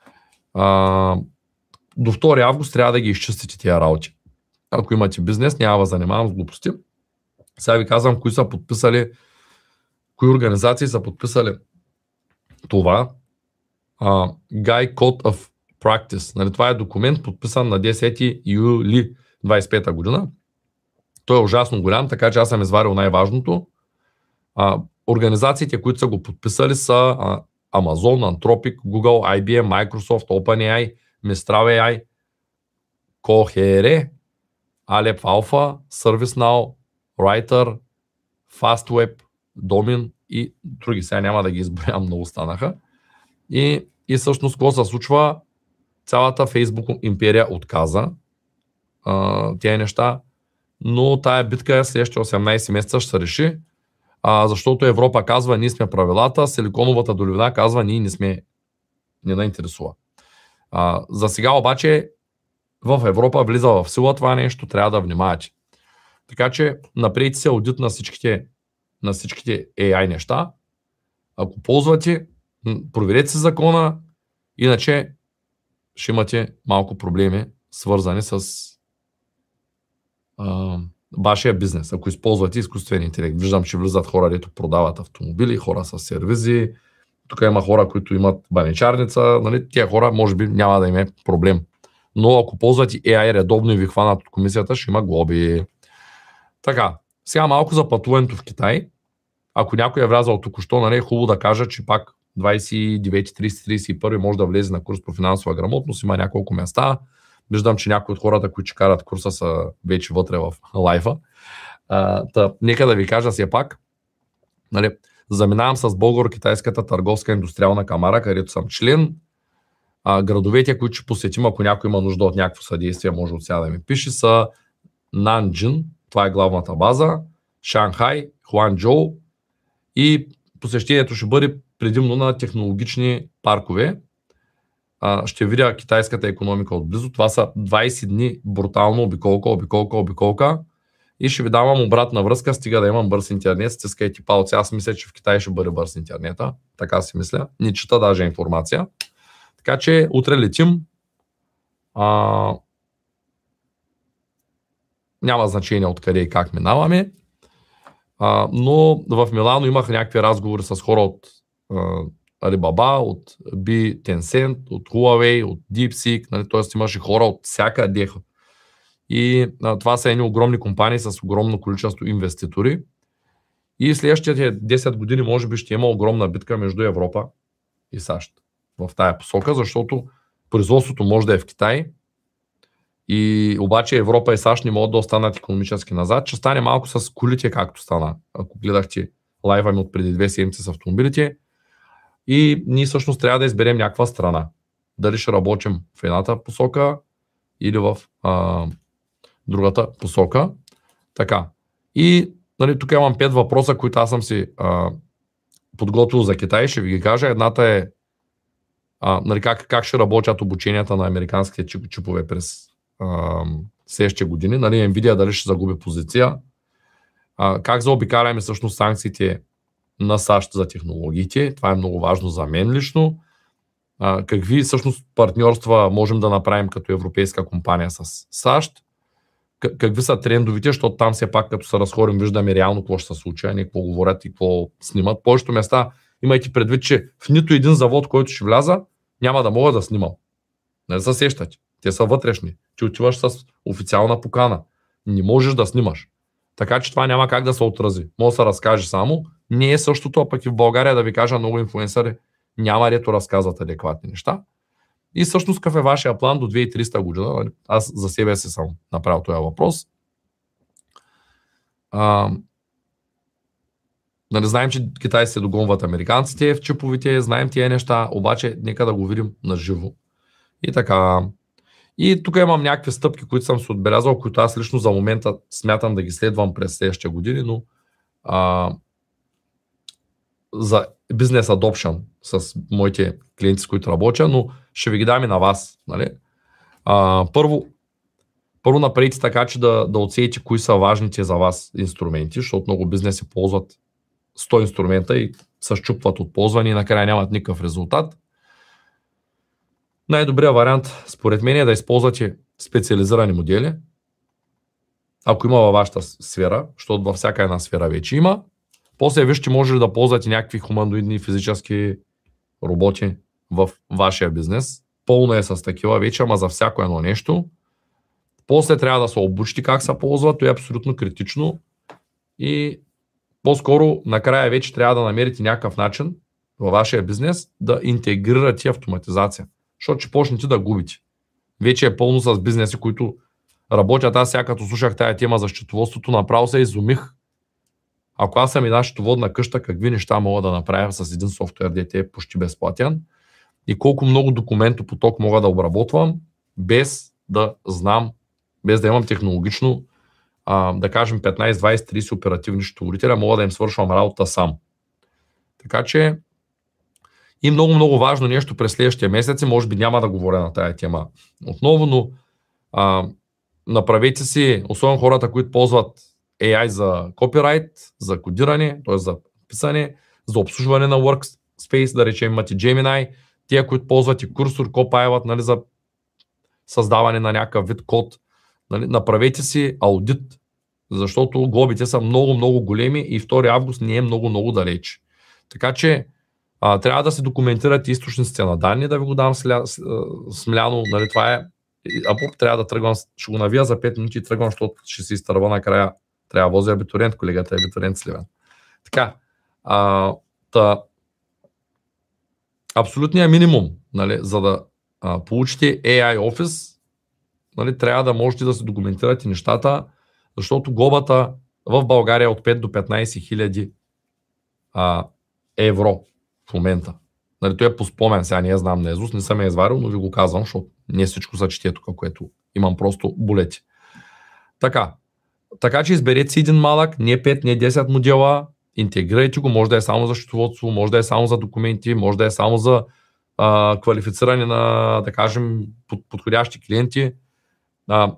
А, до втори август трябва да ги изчистите тия работи. Ако имате бизнес, няма да занимавам с глупости. Сега ви казвам, кои са подписали, кои организации са подписали това. Uh, Guy Code of Practice. Нали, това е документ, подписан на десети юли двайсет и пета година. Той е ужасно голям, така че аз съм изварил най-важното. Uh, организациите, които са го подписали са uh, Amazon, Anthropic, Google, ай би ем, Microsoft, OpenAI, Mistral ей ай, Cohere, Aleph Alpha, ServiceNow, Writer, FastWeb, Domin и други. Сега няма да ги изброявам, много станаха. И И всъщност какво се случва? Цялата Facebook империя отказа а, тези неща, но тая битка следващите осемнайсет месеца ще се реши, а, защото Европа казва, ние сме правилата, Силиконовата долина казва, ние не сме, не да интересува. А, за сега обаче в Европа влиза в сила това нещо, трябва да внимавате. Така че направете се аудит на всичките, на всичките ей ай неща. Ако ползвате, проверете си закона, иначе ще имате малко проблеми, свързани с а, вашия бизнес, ако използвате изкуствен интелект. Виждам, че влизат хора, дето продават автомобили, хора с сервизи. Тук има хора, които имат баничарница. Нали? Тия хора, може би, няма да има проблем. Но ако ползвате ей ай редовно и ви хванат от комисията, ще има глоби. Така, сега малко за пътуването в Китай. Ако някой е влязал току-що, нали, е хубаво да кажа, че пак двайсет и девети, трийсети, трийсет и първи може да влезе на курс по финансова грамотност. Има няколко места. Виждам, че някои от хората, които ще карат курса, са вече вътре в лайфа. А, та, нека да ви кажа все пак. Нали, заминавам с Българо-китайската търговска индустриална камара, където съм член. А, градовете, които ще посетим, ако някой има нужда от някакво съдействие, може от сега да ми пише, са Нанджин, това е главната база, Шанхай, Хуанчжоу и посещението ще бъде предимно на технологични паркове. А, ще видя китайската икономика отблизо. Това са двайсет дни брутално обиколка, обиколка, обиколка и ще ви давам обратна връзка, стига да имам бърз интернет, стискайте палци. Аз мисля, че в Китай ще бъде бърз интернета. Така си мисля. Не чета даже информация. Така че утре летим. А, няма значение откъде и как минаваме. А, но в Милано имах някакви разговори с хора от а, Alibaba, от B, Tencent, от Huawei, от DeepSeek, нали, т.е. имаше хора от всякъде. И а, това са едни огромни компании с огромно количество инвеститори. И следващите десет години може би ще има огромна битка между Европа и САЩ в тая посока, защото производството може да е в Китай, и обаче Европа и САЩ не могат да останат икономически назад. Ще стане малко с колите, както стана. Ако гледахте лайва ми от преди две седмици с автомобилите. И ние всъщност трябва да изберем някаква страна. Дали ще работим в едната посока или в а, другата посока. Така. И нали, тук имам пет въпроса, които аз съм си а, подготвил за Китай. Ще ви ги кажа. Едната е а, нали, как, как ще работят обученията на американските чипове през следващите години. Нали, Nvidia дали ще загуби позиция. А, как заобикаляме всъщност санкциите на САЩ за технологиите. Това е много важно за мен лично. А, какви всъщност партньорства можем да направим като европейска компания с САЩ. К- какви са трендовите, защото там все пак като се разходим виждаме реално какво ще се случи, а не какво говорят и какво снимат. Повечето места, имайки предвид, че в нито един завод, който ще вляза, няма да мога да снимам. Не се сещате. Те са вътрешни. Ти отиваш с официална покана. Не можеш да снимаш. Така че това няма как да се отрази. Може да се разкаже само. Не е същото, а пък и в България, да ви кажа, много инфлуенсъри няма рето разказват адекватни неща. И всъщност какъв е вашия план до две хиляди и трийсета година? Аз за себе си съм направил този въпрос. А, нали, знаем, че Китай се догонват американците в чиповите, знаем тия неща, обаче нека да го видим на живо. И така. И тук имам някакви стъпки, които съм се отбелязал, които аз лично за момента смятам да ги следвам през следващите години, но а, за бизнес adoption с моите клиенти, с които работя, но ще ви ги дам и на вас. Нали? А, първо, първо направите така, че да, да оцените кои са важните за вас инструменти, защото много бизнеси ползват сто инструмента и се счупват от ползване и накрая нямат никакъв резултат. Най-добрият вариант, според мен, е да използвате специализирани модели, ако има във вашата сфера, защото във всяка една сфера вече има. После вижте, може ли да ползвате някакви хуманоидни физически роботи в вашия бизнес. Пълно е с такива вече, ама за всяко едно нещо. После трябва да се обучите как се ползва, то е абсолютно критично. И по-скоро накрая вече трябва да намерите някакъв начин във вашия бизнес да интегрирате автоматизация. Защото ще почнете да губите. Вече е пълно с бизнеси, които работят. Аз сега като слушах тая тема за счетоводството, направо се изумих. Ако аз съм една счетоводна къща, какви неща мога да направя с един софтуер, дете е почти безплатен. и колко много документопоток мога да обработвам, без да знам, без да имам технологично, а, да кажем петнайсет, двайсет, трийсет оперативни счетоводителя, мога да им свършвам работа сам. Така че и много-много важно нещо през следващия месец, и може би няма да говоря на тая тема отново, но а, направете си, особено хората, които ползват ей ай за копирайт, за кодиране, т.е. за писане, за обслужване на workspace, да речем имате Gemini, тия, които ползват и курсор, Copilot, нали, за създаване на някакъв вид код, нали, направете си аудит, защото глобите са много-много големи и втори август не е много-много далеч. Така че а, трябва да се документират източниците на данни, да ви го дам сля, смляно, нали, това е. А трябва да тръгвам, ще го навия за пет минути и тръгвам, защото ще се изтърва накрая. Трябва да возя абитуриент, колегата е абитуриент Сливен. Така, а, та, абсолютният минимум, нали, за да а, получите ей ай Office, нали, трябва да можете да се документирате нещата, защото глобата в България е от пет до петнайсет хиляди а, евро в момента. Нали, той е по спомен, сега не я знам наизуст, не съм я изварил, но ви го казвам, защото не всичко са чете тук, което имам просто булети. Така, така че изберете си един малък, не пет, не десет модела, интегрирайте го, може да е само за счетоводство, може да е само за документи, може да е само за а, квалифициране на, да кажем, под, подходящи клиенти. А,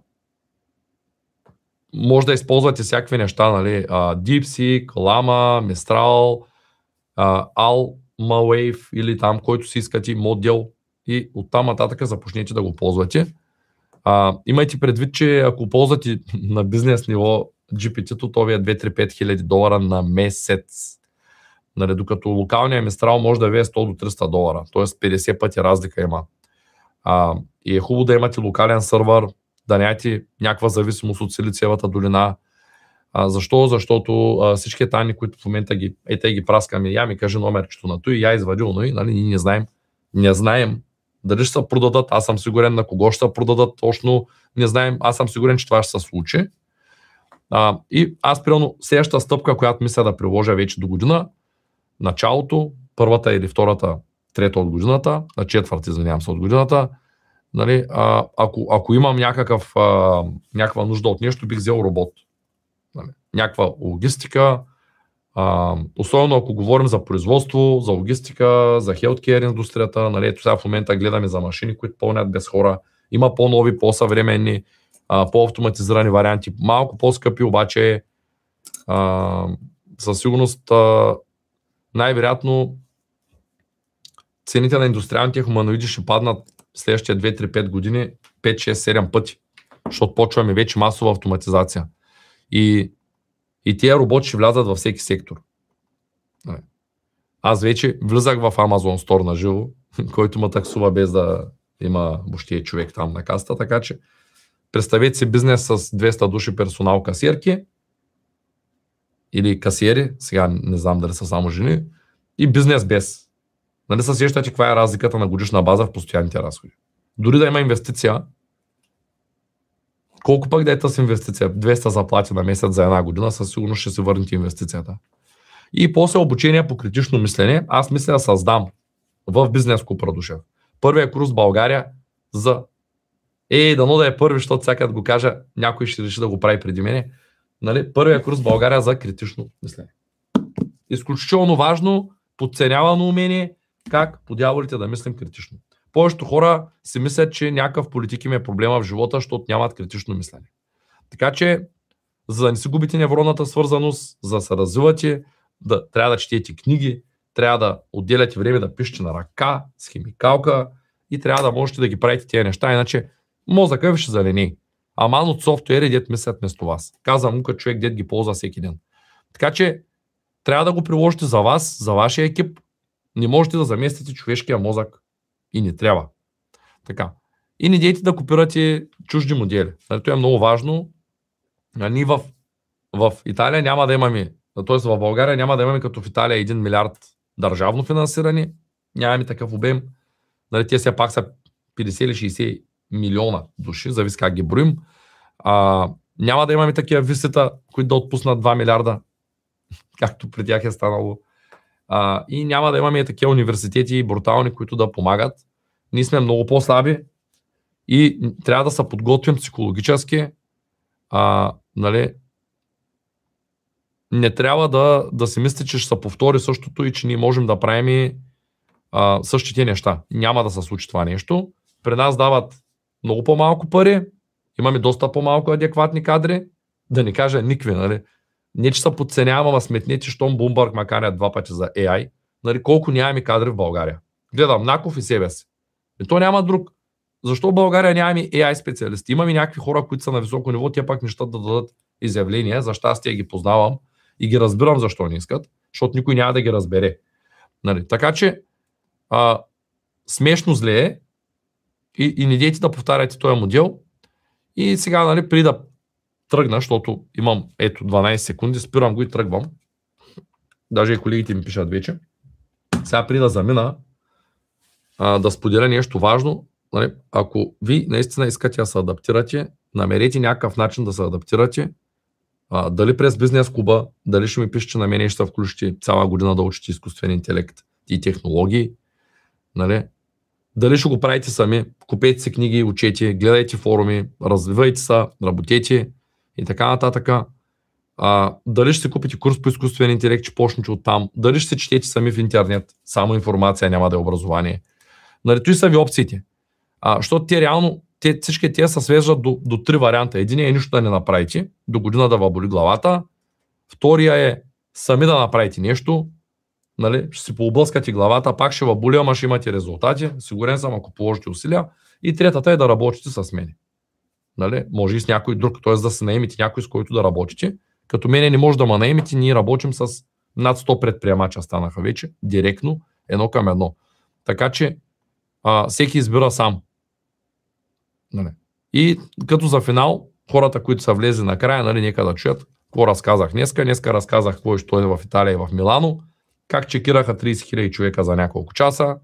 може да използвате всякакви неща, нали, а, DeepSeek, Llama, Mistral, а, Almawave или там, който си искате модел, и оттам нататък започнете да го ползвате. А, имайте предвид, че ако ползвате на бизнес ниво джи пи ти-то, то ви е две-три-пет хиляди долара на месец. Нали, докато локалният Mistral може да ви е сто до триста долара, т.е. петдесет пъти разлика има. А, и е хубаво да имате локален сървър, да нямате някаква зависимост от Силициевата долина. А, защо? Защото а, всички данни, които в момента ги, е, те ги праскаме, я ми кажи номерчето на той, я извадил, но и нали, ние не знаем, не знаем дали ще се продадат, аз съм сигурен на кого ще се продадат, точно не знаем, аз съм сигурен, че това ще се случи. А, и аз, примерно, следващата стъпка, която мисля да приложа вече до година, началото, първата или втората, трета от годината, на четвърта, извинявам се, от годината, нали, а, ако, ако имам някакъв, а, някаква нужда от нещо, бих взел робот. Нали, някаква логистика, а, особено ако говорим за производство, за логистика, за healthcare индустрията, нали, ето сега в момента гледаме за машини, които пълнят без хора. Има по-нови, по-съвременни, а, по-автоматизирани варианти, малко по-скъпи, обаче а, със сигурност а, най-вероятно цените на индустриалните хуманоиди ще паднат следващия две-три-пет години пет, шест, седем пъти, защото почваме вече масова автоматизация. И, и тия роботи ще влязат във всеки сектор. Аз вече влизах в Amazon Store на живо, който ме таксува без да има въобще човек там на каста, така че представете си бизнес с двеста души персонал, касиерки или касиери, сега не знам дали са само жени, и бизнес без. Нали се сещате каква е разликата на годишна база в постоянните разходи? Дори да има инвестиция, колко пък да е тази инвестиция? двеста заплати на месец за една година, със сигурност ще се върнете инвестицията. И после обучение по критично мислене, аз мисля да създам в бизнес Купрадушев първия курс в България за... Ей, дано да е първи, защото всяка да го кажа, някой ще реши да го прави преди мене. Нали? Първия курс в България за критично мислене. Изключително важно, подценявано умение, как по дяволите да мислим критично. Повечето хора си мислят, че някакъв политик им е проблема в живота, защото нямат критично мислене. Така че, за да не си губите невронната свързаност, за да се развивате, да, трябва да четете книги, трябва да отделяте време да пишете на ръка, с химикалка и трябва да можете да ги правите тези неща, иначе мозъка ви ще зелени. Аман от софтуери дет мислят вместо вас. Казвам му като човек, дет ги ползва всеки ден. Така че, трябва да го приложите за вас, за вашия екип. Не можете да заместите човешкия мозък и не трябва. Така. И не дейте да копирате чужди модели. Това е много важно. Ние в, в Италия няма да имаме, т.е. в България няма да имаме като в Италия един милиард държавно финансиране. Нямаме такъв обем. Нали, те все пак са петдесет или шейсет милиона души, зависи как ги броим. А, няма да имаме такива висета, които да отпуснат два милиарда, както при тях е станало. А, и няма да имаме такива университети брутални, които да помагат. Ние сме много по-слаби и трябва да се подготвим психологически. А, нали, не трябва да, да си мисли, че ще се повтори същото и че ние можем да правим а, същите неща. Няма да се случи това нещо. При нас дават много по-малко пари, имаме доста по-малко адекватни кадри, да не кажа никакви. Нали. Не, че се подценявам, а сметнете, щом Bloomberg макарят два пъти за Ей Ай, нали, колко нямаме кадри в България. Гледам Наков и себе си. И то няма друг. Защо в България нямаме Ей Ай специалисти? Имаме някакви хора, които са на високо ниво, тя пак нещата да дадат изявления, за щастие ги познавам и ги разбирам защо не искат, защото никой няма да ги разбере. Нали? Така че а, смешно зле е и, и не дейте да повтаряте този модел. И сега, нали, преди да тръгна, защото имам ето дванайсет секунди, спирам го и тръгвам. Даже и колегите ми пишат вече. Сега преди да замина, а, да споделя нещо важно. Нали, ако ви наистина искате да се адаптирате, намерете някакъв начин да се адаптирате. А, дали през бизнес клуба, дали ще ми пишете на мен и ще се включите цяла година да учите изкуствен интелект и технологии. Нали? Дали ще го правите сами, купете си книги, учете, гледайте форуми, развивайте се, работете и така нататък. А, дали ще си купите курс по изкуствен интелект, че почнете от там, дали ще се четете сами в интернет, само информация, няма да е образование. Нали, той са ви опциите. А, защото те реално, те, всички те се свеждат до, до три варианта. Единият е нищо да не направите, до година да ви боли главата. Втория е сами да направите нещо, нали, ще си поблъскате главата, пак ще ви боли, ама ще имате резултати. Сигурен съм, ако положите усилия. И третата е да работите с мен. Нали, може и с някой друг, т.е. да се наемите някой, с който да работите. Като мене не може да ме наемите, ние работим с над сто предприемача станаха вече, директно, едно към едно. Така че а, всеки избира сам. Нали. И като за финал, хората, които са влезли накрая, нали, нека да чуят какво разказах днеска. Днеска разказах какво ще е в Италия и в Милано, как чекираха трийсет хиляди човека за няколко часа,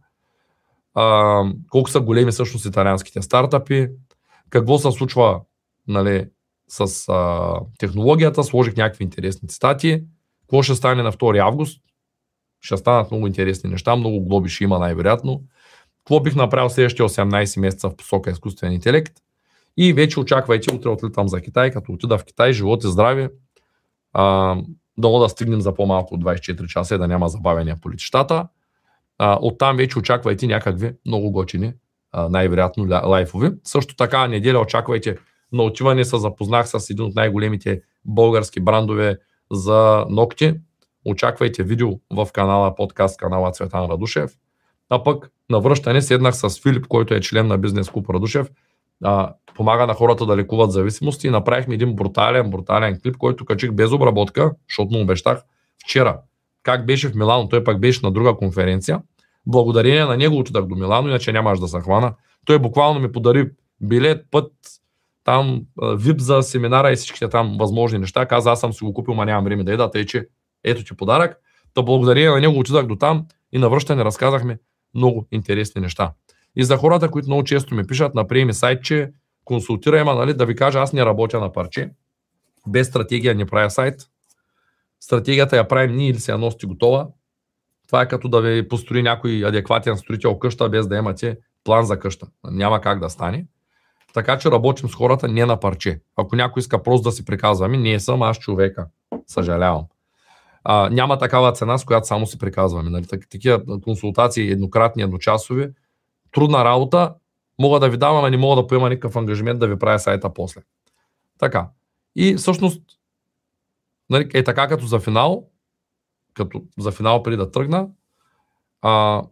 а, колко са големи всъщност италианските стартъпи, какво се случва, нали, с а, технологията, сложих някакви интересни цитати, какво ще стане на втори август, ще станат много интересни неща, много глоби ще има най-вероятно, какво бих направил следващите осемнайсет месеца в посока изкуствен интелект и вече очаквайте, утре отлитам за Китай, като отида в Китай, живот и здраве, а, долу да стигнем за по-малко от двайсет и четири часа и да няма забавения по летищата. А, оттам вече очаквайте някакви много готини, а, най-вероятно лайфови. Също така неделя очаквайте на отиване се запознах с един от най-големите български брандове за ногти. Очаквайте видео в канала, подкаст канала Цветан Радушев. А пък на връщане седнах с Филип, който е член на Бизнес клуб Радушев. А, помага на хората да лекуват зависимости и направихме един брутален, брутален клип, който качих без обработка, защото му обещах вчера. Как беше в Милано, той пак беше на друга конференция. Благодарение на него отидах до Милано, иначе нямаш да се хвана. Той буквално ми подари билет, път, там вип за семинара и всичките там възможни неща. Каза, аз съм си го купил, ма нямам време да еда, тъй че ето ти подарък. Та благодарение на него отидах до там и на връщане разказахме много интересни неща. И за хората, които много често ми пишат, направи ми сайт, че консултирай ме, нали, да ви кажа, аз не работя на парче. Без стратегия не правя сайт. Стратегията я правим ние или се я носите готова. Това е като да ви построи някой адекватен строител къща, без да имате план за къща. Няма как да стане. Така че работим с хората не на парче. Ако някой иска просто да си приказваме, не съм аз човека. Съжалявам. А, няма такава цена, с която само си приказваме. Нали? Такива консултации еднократни, едночасови, трудна работа, мога да ви давам, а не мога да поема никакъв ангажимент да ви правя сайта после. Така. И всъщност, нали, е така като за финал, като за финал преди да тръгна, а,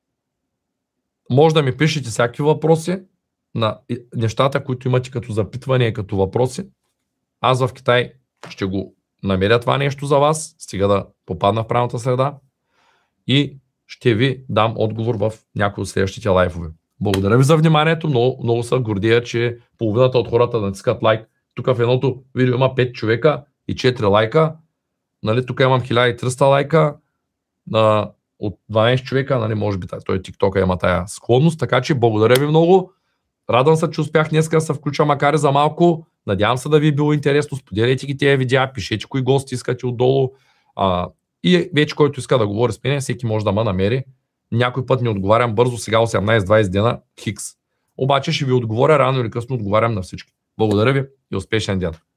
може да ми пишете всякакви въпроси на нещата, които имате като запитвания и като въпроси. Аз в Китай ще го намеря това нещо за вас, стига да попадна в правилната среда и ще ви дам отговор в някои от следващите лайфове. Благодаря ви за вниманието, много, много се гордея, че половината от хората натискат лайк. Тук в едното видео има пет човека и четири лайка. Нали, тук имам хиляда и триста лайка. А, от дванайсет човека, нали, може би той TikTok има тая склонност, така че благодаря ви много. Радвам се, че успях днес да се включа, макар и за малко. Надявам се да ви е било интересно. Споделяйте ги тези видеа, пишете кои гости искате отдолу. А, И вече който иска да говори с мен, всеки може да ме намери. Някой път не отговарям бързо, сега осемнайсет-двайсет дена, хикс. Обаче ще ви отговоря, рано или късно отговарям на всички. Благодаря ви и успешен ден!